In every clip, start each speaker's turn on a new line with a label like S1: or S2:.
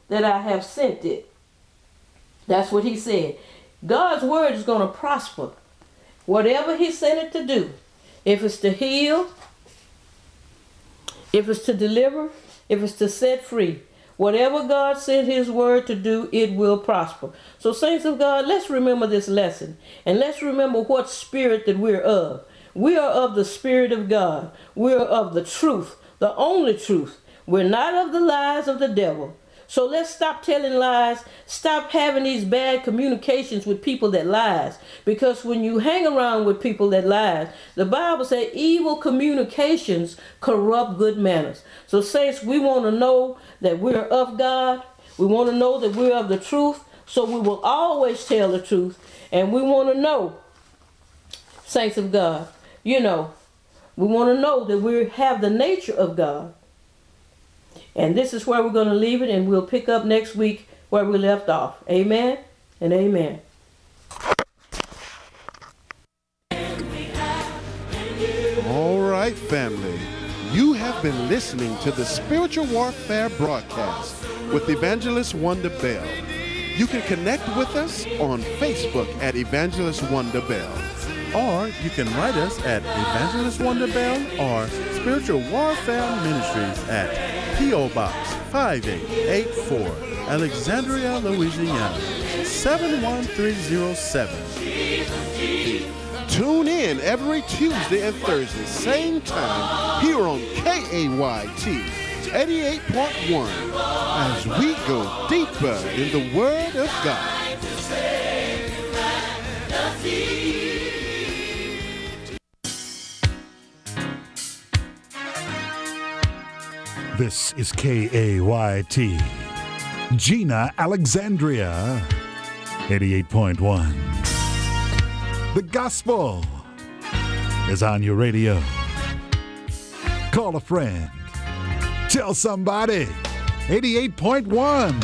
S1: that I have sent it. That's what he said. God's word is going to prosper. Whatever he sent it to do. If it's to heal, if it's to deliver, if it's to set free. Whatever God sent his word to do, it will prosper. So saints of God, let's remember this lesson. And let's remember what spirit that we're of. We are of the Spirit of God. We are of the truth, the only truth. We're not of the lies of the devil. So let's stop telling lies. Stop having these bad communications with people that lies. Because when you hang around with people that lies, the Bible says evil communications corrupt good manners. So saints, we want to know that we're of God. We want to know that we're of the truth. So we will always tell the truth. And we want to know, saints of God, we want to know that we have the nature of God. And this is where we're going to leave it, and we'll pick up next week where we left off. Amen and amen.
S2: All right, family. You have been listening to the Spiritual Warfare broadcast with Evangelist Wanda Bell. You can connect with us on Facebook at Evangelist Wanda Bell.
S3: Or you can write us at Evangelist Wanda Bell or Spiritual Warfare Ministries at P.O. Box 5884, Alexandria, Louisiana, 71307.
S2: Tune in every Tuesday and Thursday, same time, here on KAYT 88.1, as we go deeper in the Word of God.
S4: This is KAYT, Gina, Alexandria, 88.1. The gospel is on your radio. Call a friend. Tell somebody. 88.1.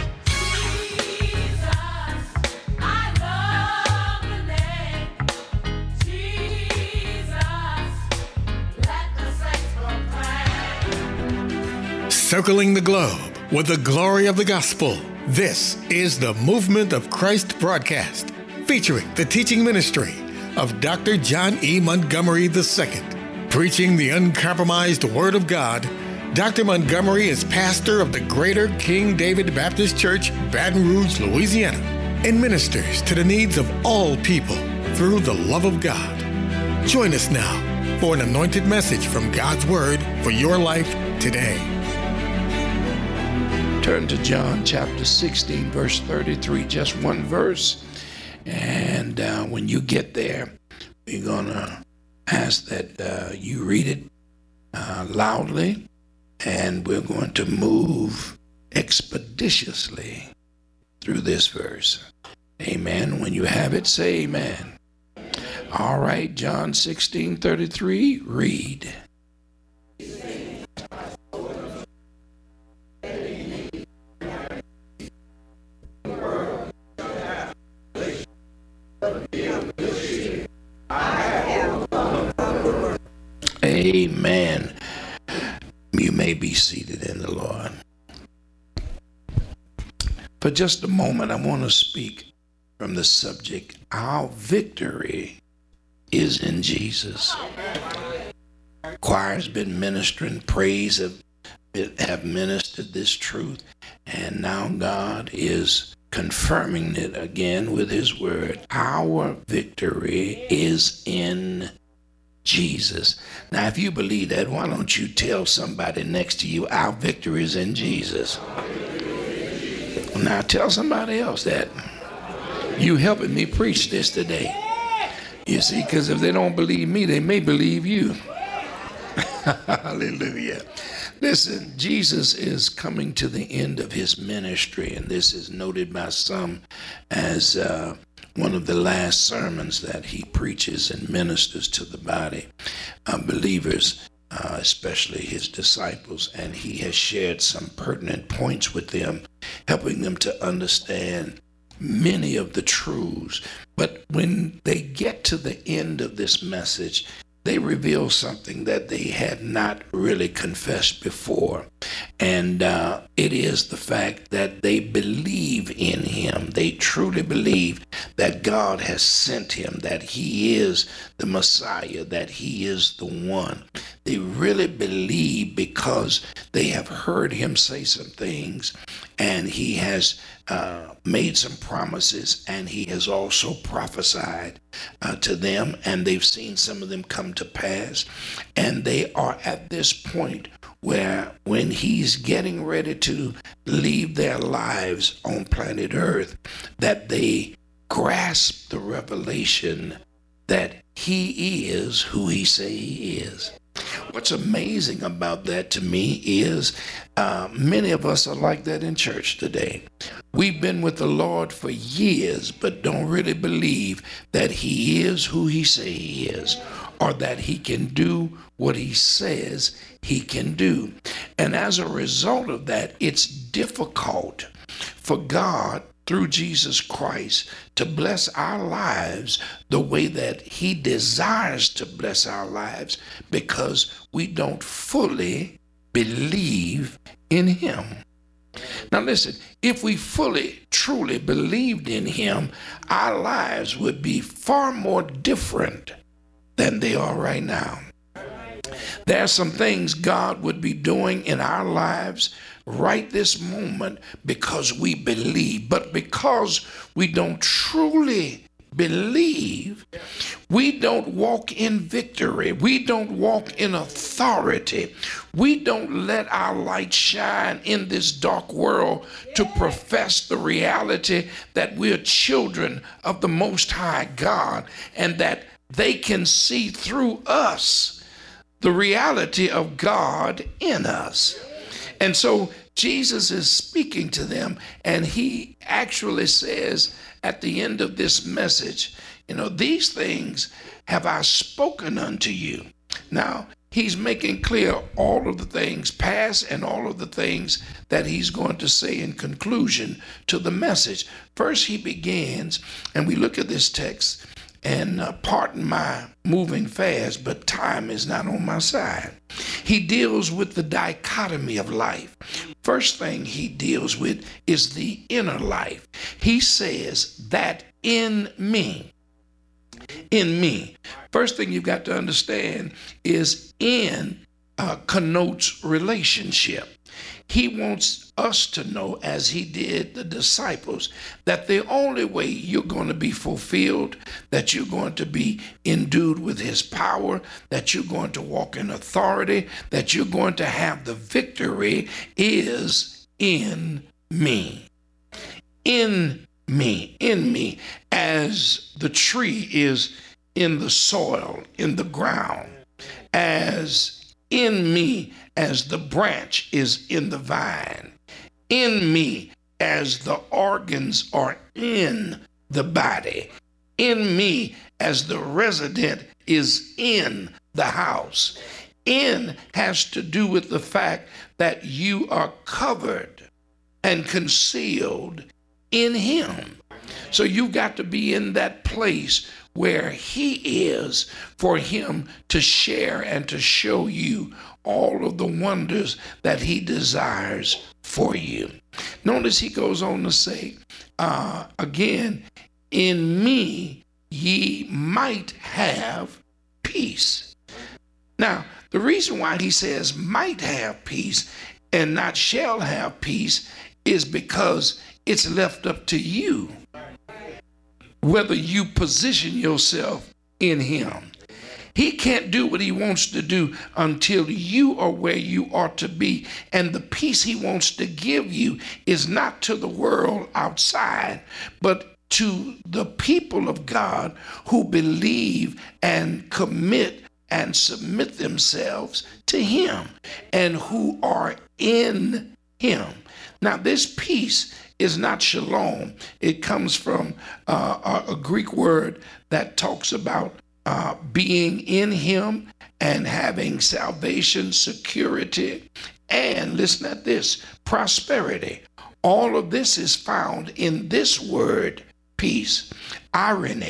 S5: Circling the globe with the glory of the gospel. This is the Movement of Christ broadcast, featuring the teaching ministry of Dr. John E. Montgomery II. Preaching the uncompromised Word of God, Dr. Montgomery is pastor of the Greater King David Baptist Church, Baton Rouge, Louisiana, and ministers to the needs of all people through the love of God. Join us now for an anointed message from God's Word for your life today.
S6: Turn to John chapter 16, verse 33, just one verse. And when you get there, we're going to ask that you read it loudly, and we're going to move expeditiously through this verse. Amen. When you have it, say amen. All right, John 16:33, read. Amen. You may be seated in the Lord. For just a moment, I want to speak from the subject, our victory is in Jesus. Choir's been ministering, praise have ministered this truth, and now God is confirming it again with his word. Our victory is in Jesus. Now, if you believe that, why don't you tell somebody next to you, our victory is in Jesus? Now, tell somebody else that. You helping me preach this today. You see, because if they don't believe me, they may believe you. Hallelujah. Listen, Jesus is coming to the end of his ministry, and this is noted by some as one of the last sermons that he preaches and ministers to the body of believers, especially his disciples, and he has shared some pertinent points with them, helping them to understand many of the truths. But when they get to the end of this message, they reveal something that they had not really confessed before. And it is the fact that they believe in him. They truly believe that God has sent him, that he is the Messiah, that he is the one. They really believe because they have heard him say some things, and he has made some promises, and he has also prophesied to them, and they've seen some of them come to pass. And they are at this point where when he's getting ready to leave their lives on planet Earth, that they grasp the revelation that he is who he say he is. What's amazing about that to me is many of us are like that in church today. We've been with the Lord for years, but don't really believe that he is who he say he is, or that he can do what he says he can do. And as a result of that, it's difficult for God through Jesus Christ to bless our lives the way that he desires to bless our lives, because we don't fully believe in him. Now listen, if we fully, truly believed in him, our lives would be far more different than they are right now. There are some things God would be doing in our lives right this moment because we believe. But because we don't truly believe, we don't walk in victory. We don't walk in authority. We don't let our light shine in this dark world to profess the reality that we're children of the Most High God, and that they can see through us the reality of God in us. And so Jesus is speaking to them, and he actually says at the end of this message, these things have I spoken unto you. Now, he's making clear all of the things past and all of the things that he's going to say in conclusion to the message. First, he begins, and we look at this text, and pardon my moving fast, but time is not on my side. He deals with the dichotomy of life. First thing he deals with is the inner life. He says that in me. First thing you've got to understand is in connotes relationship. He wants us to know, as he did the disciples, that the only way you're going to be fulfilled, that you're going to be endued with his power, that you're going to walk in authority, that you're going to have the victory is in me. In me, as the tree is in the soil, in the ground, as in me, as the branch is in the vine, in me, as the organs are in the body, in me, as the resident is in the house. In has to do with the fact that you are covered and concealed in him. So you've got to be in that place where he is, for him to share and to show you all of the wonders that he desires for you. Notice he goes on to say, again, in me ye might have peace. Now, the reason why he says might have peace and not shall have peace is because it's left up to you whether you position yourself in him. He can't do what he wants to do until you are where you ought to be. And the peace he wants to give you is not to the world outside, but to the people of God who believe and commit and submit themselves to him and who are in him. Now, this peace is not shalom. It comes from a Greek word that talks about being in him and having salvation, security, and listen at this, prosperity. All of this is found in this word, peace. Irene,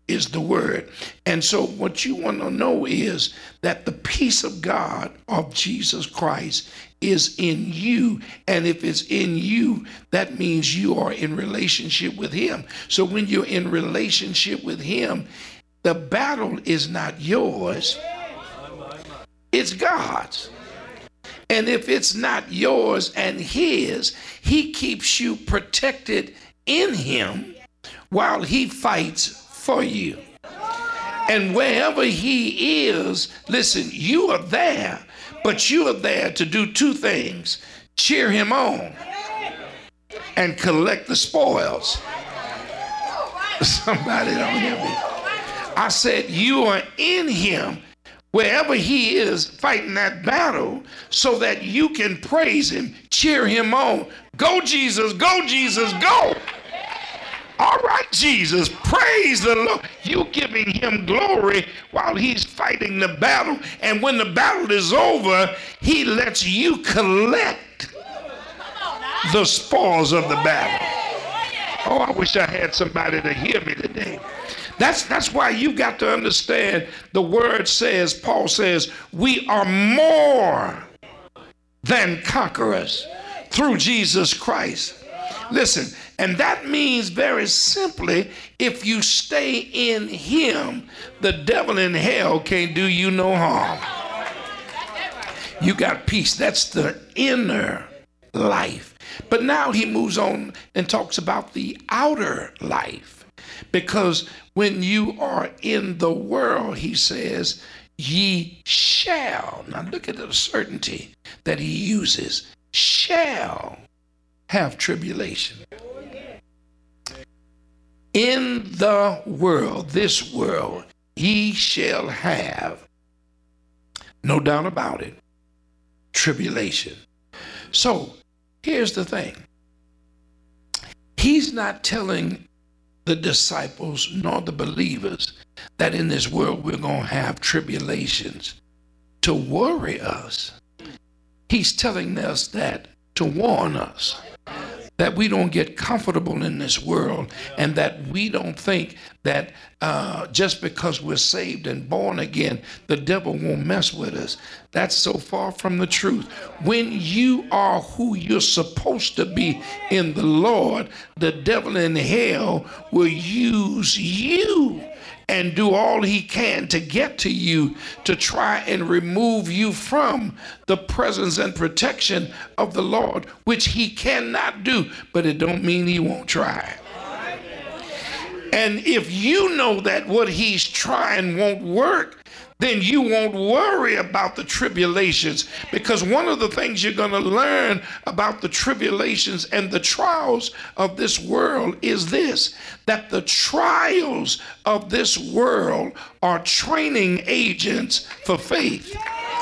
S6: is the word. And so what you want to know is that the peace of God, of Jesus Christ, is in you. And if it's in you, that means you are in relationship with him. So when you're in relationship with him, the battle is not yours, it's God's. And if it's not yours and his, he keeps you protected in him while he fights for you. And wherever he is, listen, you are there, but you are there to do two things: cheer him on and collect the spoils. Somebody don't hear me. I said you are in him wherever he is fighting that battle, so that you can praise him, cheer him on. Go Jesus, go Jesus, go. All right, Jesus, praise the Lord. You giving him glory while he's fighting the battle. And when the battle is over, he lets you collect the spoils of the battle. Oh, I wish I had somebody to hear me today. That's why you got to understand the word says, Paul says, we are more than conquerors through Jesus Christ. Listen, and that means very simply, if you stay in him, the devil in hell can't do you no harm. You got peace. That's the inner life. But now he moves on and talks about the outer life. Because when you are in the world, he says, ye shall. Now look at the certainty that he uses. Shall have tribulation. In the world, this world, ye shall have, no doubt about it, tribulation. So here's the thing. He's not telling the disciples nor the believers that in this world we're going to have tribulations to worry us. He's telling us that to warn us that we don't get comfortable in this world, and that we don't think that just because we're saved and born again, the devil won't mess with us. That's so far from the truth. When you are who you're supposed to be in the Lord, the devil in hell will use you and do all he can to get to you, to try and remove you from the presence and protection of the Lord, which he cannot do, but it don't mean he won't try. And if you know that what he's trying won't work, then you won't worry about the tribulations, because one of the things you're going to learn about the tribulations and the trials of this world is this, that the trials of this world are training agents for faith.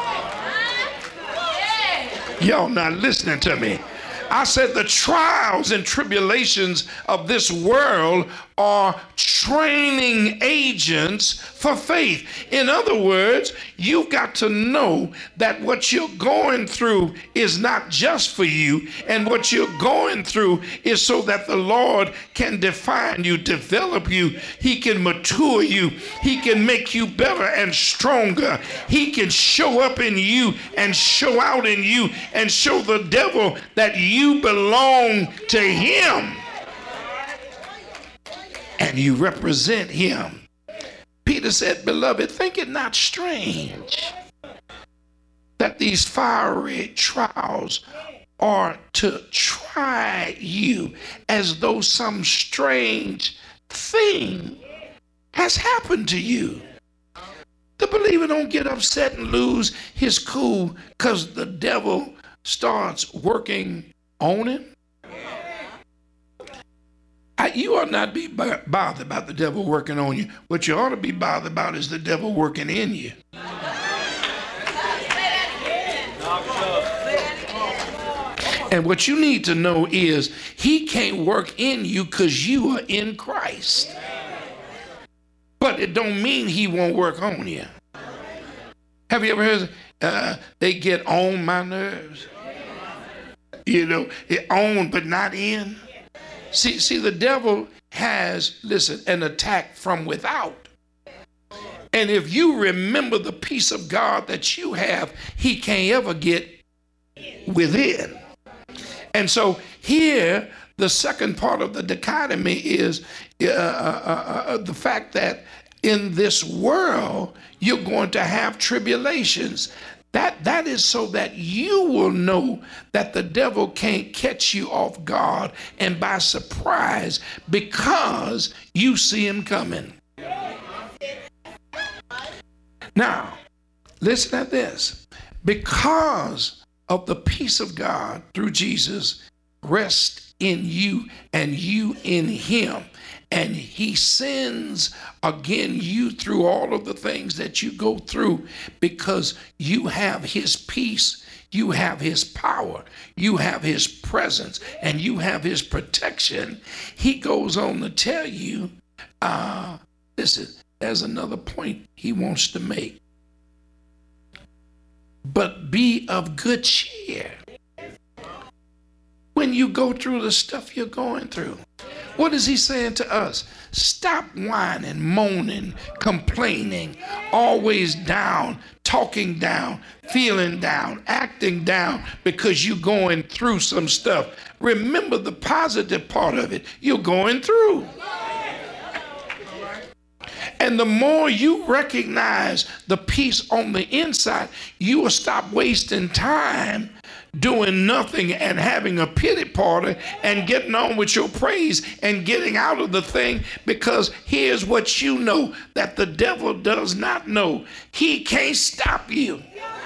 S6: Y'all not listening to me. I said the trials and tribulations of this world are training agents for faith. In other words, you've got to know that what you're going through is not just for you, and what you're going through is so that the Lord can define you, develop you. He can mature you. He can make you better and stronger. He can show up in you and show out in you and show the devil that you belong to him and you represent him. Peter said, beloved, think it not strange that these fiery trials are to try you, as though some strange thing has happened to you. The believer don't get upset and lose his cool because the devil starts working on him. You ought not be bothered about the devil working on you. What you ought to be bothered about is the devil working in you. And what you need to know is he can't work in you because you are in Christ. But it don't mean he won't work on you. Have you ever heard they get on my nerves? You know, it on but not in. See, the devil has, listen, an attack from without. And if you remember the peace of God that you have, he can't ever get within. And so here, the second part of the dichotomy is the fact that in this world, you're going to have tribulations. That is so that you will know that the devil can't catch you off guard and by surprise because you see him coming. Now, listen at this. Because of the peace of God through Jesus rests in you and you in him. And he sends again you through all of the things that you go through because you have his peace, you have his power, you have his presence, and you have his protection. He goes on to tell you, listen, there's another point he wants to make. But be of good cheer when you go through the stuff you're going through. What is he saying to us? Stop whining, moaning, complaining, always down, talking down, feeling down, acting down because you're going through some stuff. Remember the positive part of it. You're going through. And the more you recognize the peace on the inside, you will stop wasting time doing nothing and having a pity party and getting on with your praise and getting out of the thing, because here's what you know that the devil does not know. He can't stop you.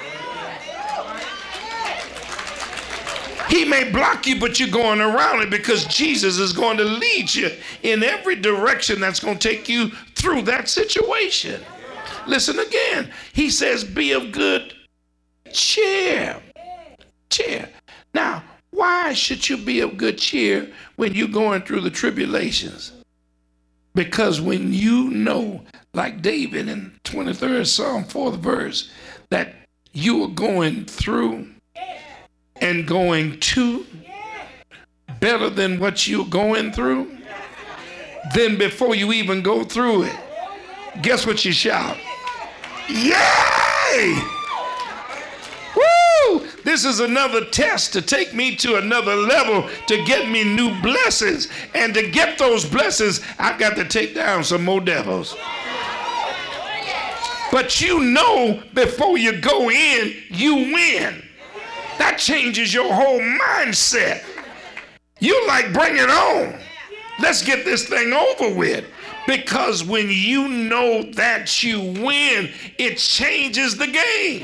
S6: He may block you, but you're going around it because Jesus is going to lead you in every direction that's going to take you through that situation. Listen again. He says, be of good cheer. Cheer. Now, why should you be of good cheer when you're going through the tribulations? Because when you know, like David in 23rd Psalm, 4th verse, that you are going through and going to better than what you're going through, then before you even go through it, guess what you shout? Yay! Woo! This is another test to take me to another level, to get me new blessings. And to get those blessings, I've got to take down some more devils. But you know before you go in, you win. That changes your whole mindset. You like, bring it on. Let's get this thing over with. Because when you know that you win, it changes the game.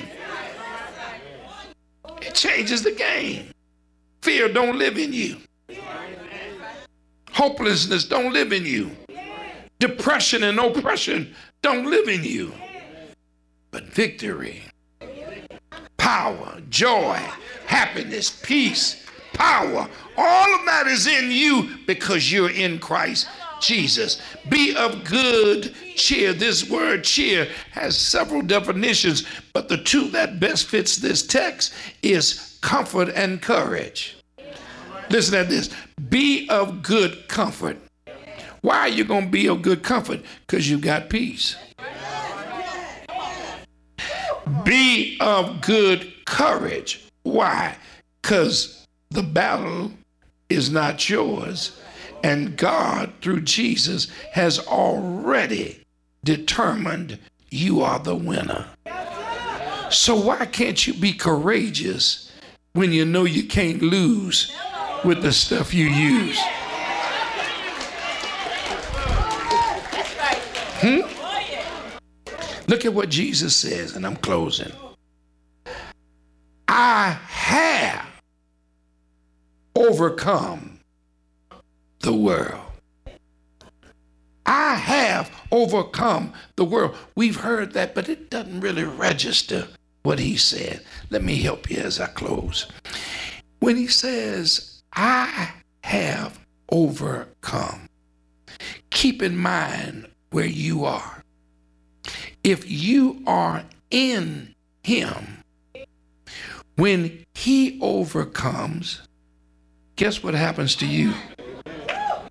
S6: It changes the game. Fear don't live in you. Hopelessness don't live in you. Depression and oppression don't live in you. But victory, power, joy, happiness, peace, power, all of that is in you because you're in Christ Jesus. Be of good cheer. This word cheer has several definitions, but the two that best fits this text is comfort and courage. Listen at this. Be of good comfort. Why are you going to be of good comfort? Because you got peace. Be of good courage. Why? Because the battle is not yours, and God, through Jesus, has already determined you are the winner. So why can't you be courageous when you know you can't lose with the stuff you use? Look at what Jesus says, and I'm closing. I have overcome the world. I have overcome the world. We've heard that, but it doesn't really register what he said. Let me help you as I close. When he says, I have overcome, keep in mind where you are. If you are in him, when he overcomes, guess what happens to you?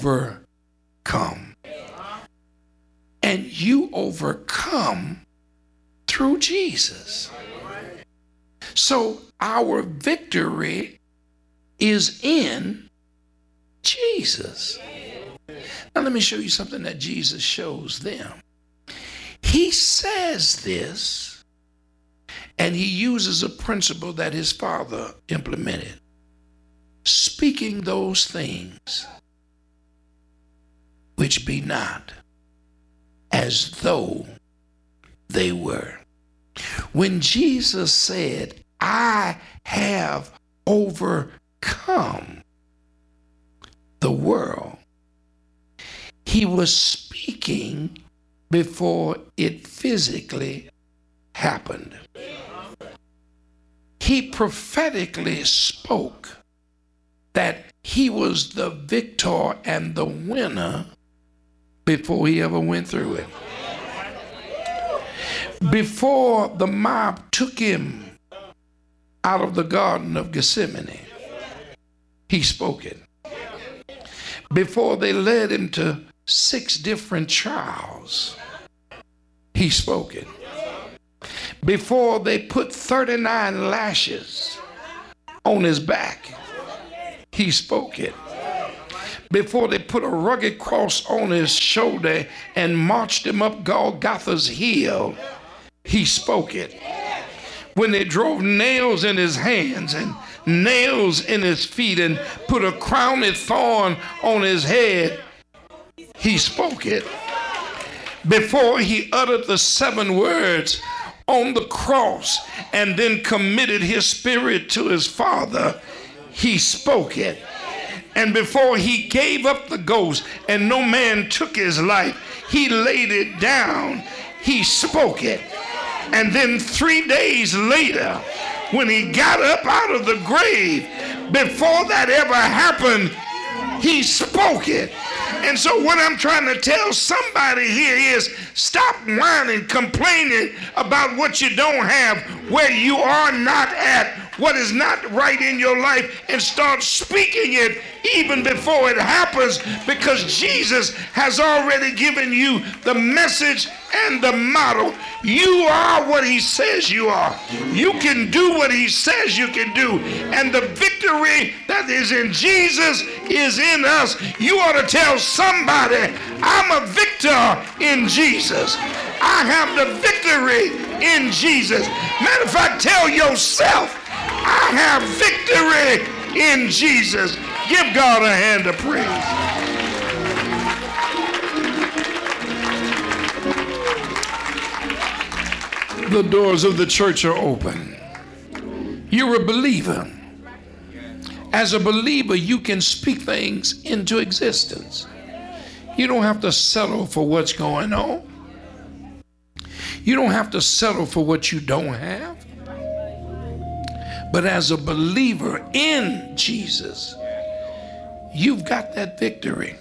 S6: overcome. And you overcome through Jesus. So our victory is in Jesus. Now let me show you something that Jesus shows them. He says this, and he uses a principle that his Father implemented. Speaking those things which be not, as though they were. When Jesus said, I have overcome the world, he was speaking before it physically happened. He prophetically spoke that he was the victor and the winner before he ever went through it. Before the mob took him out of the Garden of Gethsemane, he spoke it. Before they led him to 6 different trials, he spoke it. Before they put 39 lashes on his back, he spoke it. Before they put a rugged cross on his shoulder and marched him up Golgotha's hill, he spoke it. When they drove nails in his hands and nails in his feet and put a crown of thorn on his head, he spoke it. Before he uttered the 7 words on the cross and then committed his spirit to his Father, he spoke it. And before he gave up the ghost and no man took his life, he laid it down, he spoke it. And then 3 days later, when he got up out of the grave, before that ever happened, he spoke it. And so what I'm trying to tell somebody here is, stop whining, complaining about what you don't have, where you are not at, what is not right in your life, and start speaking it even before it happens, because Jesus has already given you the message and the model. You are what he says you are. You can do what he says you can do. And the victory that is in Jesus is in us. You ought to tell somebody, I'm a victor in Jesus. I have the victory in Jesus. Matter of fact, tell yourself, I have victory in Jesus. Give God a hand of praise. The doors of the church are open. You're a believer. As a believer, you can speak things into existence. You don't have to settle for what's going on. You don't have to settle for what you don't have. But as a believer in Jesus, you've got that victory.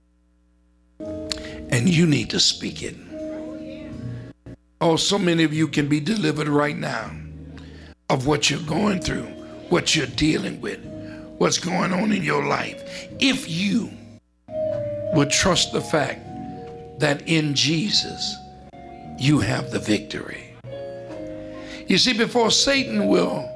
S6: And you need to speak it. Oh, so many of you can be delivered right now of what you're going through, what you're dealing with, what's going on in your life. If you would trust the fact that in Jesus, you have the victory. You see, before Satan will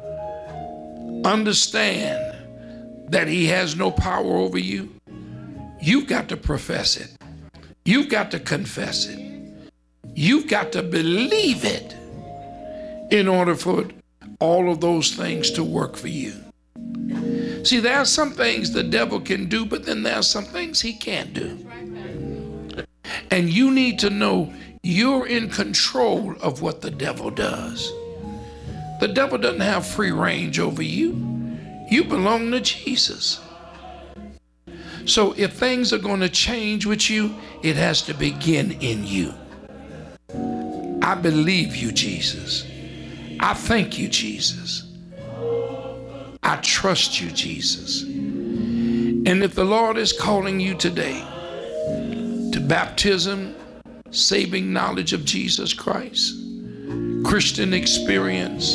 S6: understand that he has no power over you, you've got to profess it. You've got to confess it. You've got to believe it in order for all of those things to work for you. See, there are some things the devil can do, but then there are some things he can't do. And you need to know you're in control of what the devil does. The devil doesn't have free range over you. You belong to Jesus. So if things are going to change with you, it has to begin in you. I believe you, Jesus. I thank you, Jesus. I trust you, Jesus. And if the Lord is calling you today to baptism, saving knowledge of Jesus Christ, Christian experience,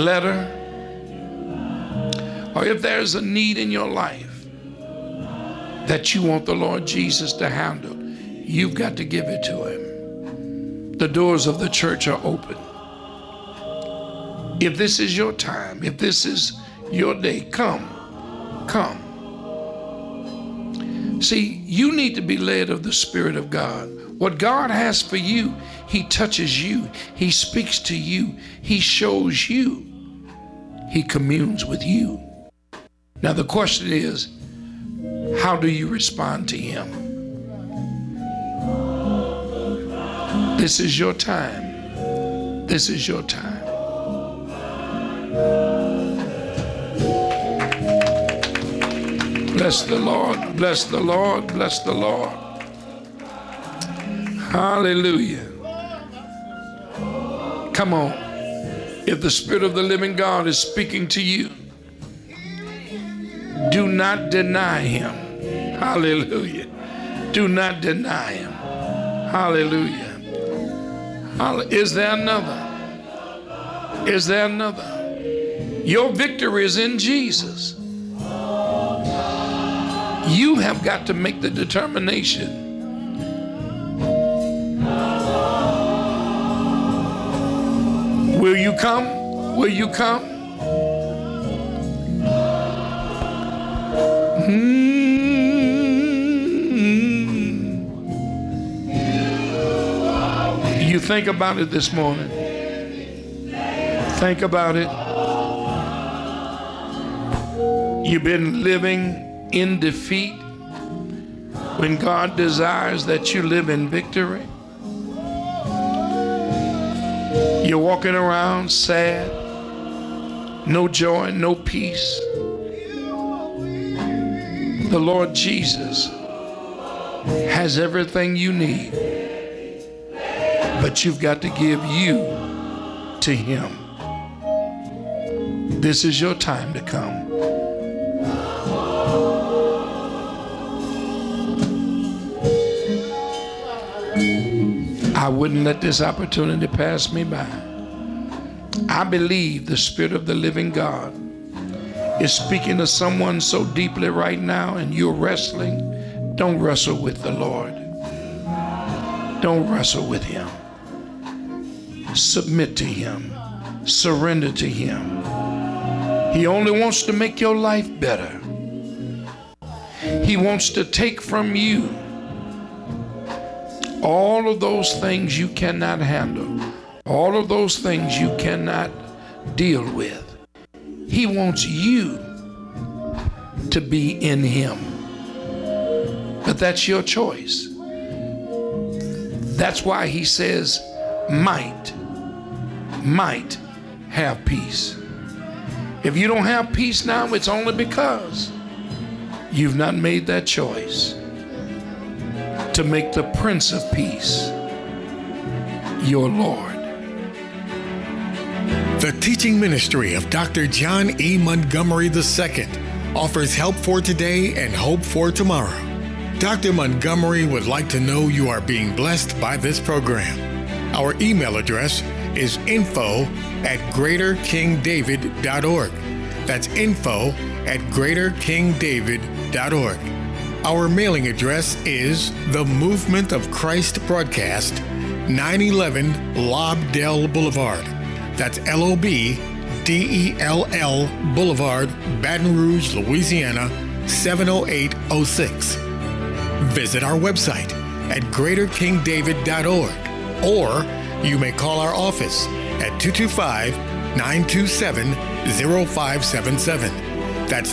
S6: letter, or if there's a need in your life, that you want the Lord Jesus to handle, you've got to give it to him. The doors of the church are open. If this is your time, if this is your day, come. See, you need to be led of the Spirit of God. What God has for you, he touches you. He speaks to you. He shows you. He communes with you. Now the question is, how do you respond to him? This is your time. This is your time. Bless the Lord, bless the Lord, bless the Lord. Hallelujah. Come on. If the Spirit of the living God is speaking to you, do not deny him. Hallelujah. Do not deny him. Hallelujah. Is there another? Is there another? Your victory is in Jesus. You have got to make the determination. Will you come? Will you come? You think about it this morning. Think about it. You've been living in defeat when God desires that you live in victory. You're walking around sad, no joy, no peace. The Lord Jesus has everything you need, but you've got to give you to him. This is your time to come. I wouldn't let this opportunity pass me by. I believe the Spirit of the living God is speaking to someone so deeply right now, and you're wrestling. Don't wrestle with the Lord. Don't wrestle with him. Submit to him. Surrender to him. He only wants to make your life better. He wants to take from you all of those things you cannot handle, all of those things you cannot deal with. He wants you to be in him. But that's your choice. That's why he says, might have peace. If you don't have peace now, it's only because you've not made that choice to make the Prince of Peace your Lord.
S5: The teaching ministry of Dr. John E. Montgomery II offers help for today and hope for tomorrow. Dr. Montgomery would like to know you are being blessed by this program. Our email address is info@greaterkingdavid.org. That's info@greaterkingdavid.org. Our mailing address is The Movement of Christ Broadcast, 911 Lobdell Boulevard. That's LOBDELL Boulevard, Baton Rouge, Louisiana, 70806. Visit our website at greaterkingdavid.org, or you may call our office at 225-927-0577. That's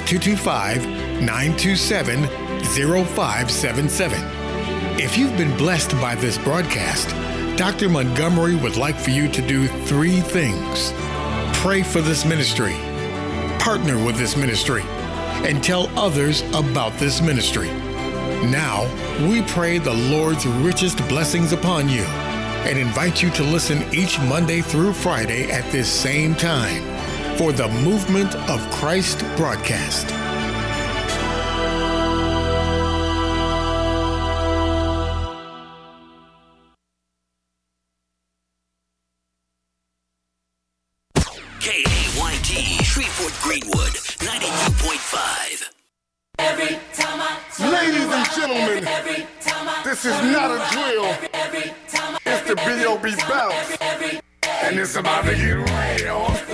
S5: 225-927-0577. If you've been blessed by this broadcast, Dr. Montgomery would like for you to do 3 things. Pray for this ministry, partner with this ministry, and tell others about this ministry. Now, we pray the Lord's richest blessings upon you and invite you to listen each Monday through Friday at this same time for the Movement of Christ broadcast.
S7: KAYT, Shreveport, Greenwood, 92.5. Ladies and gentlemen, this is not a drill. It's the B.O.B. bounce. And it's about to get real.